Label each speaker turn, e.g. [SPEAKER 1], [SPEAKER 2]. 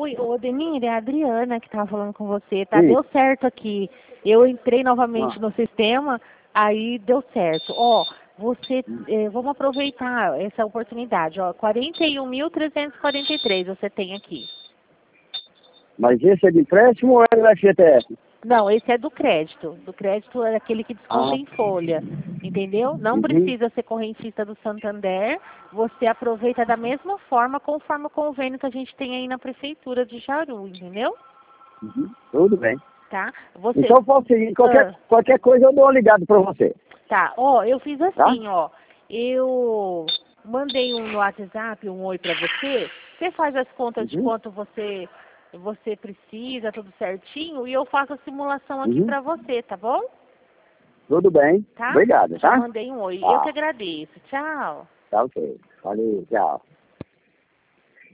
[SPEAKER 1] Oi, ô Denir, é a Adriana que tava falando com você, tá?
[SPEAKER 2] Sim.
[SPEAKER 1] Deu certo aqui. Eu entrei novamente no sistema, aí deu certo. Ó, você, vamos aproveitar essa oportunidade, ó, 41.343 você tem aqui.
[SPEAKER 2] Mas esse é de empréstimo ou é do FGTS?
[SPEAKER 1] Não, esse é do crédito. Do crédito é aquele que desconta em folha, entendeu? Não precisa ser correntista do Santander, você aproveita da mesma forma, conforme o convênio que a gente tem aí na prefeitura de Jaru, entendeu?
[SPEAKER 2] Tudo bem.
[SPEAKER 1] Tá? Você...
[SPEAKER 2] Então, faço o seguinte, qualquer coisa eu dou uma ligada pra você.
[SPEAKER 1] Tá, ó, eu fiz assim, ó, eu mandei no WhatsApp um oi pra você, você faz as contas de quanto você precisa, tudo certinho, e eu faço a simulação aqui pra você, tá bom?
[SPEAKER 2] Tudo bem.
[SPEAKER 1] Tá?
[SPEAKER 2] Obrigado,
[SPEAKER 1] Já
[SPEAKER 2] tá?
[SPEAKER 1] mandei um oi.
[SPEAKER 2] Tá.
[SPEAKER 1] Eu que agradeço. Tchau.
[SPEAKER 2] Tá ok. Valeu, tchau.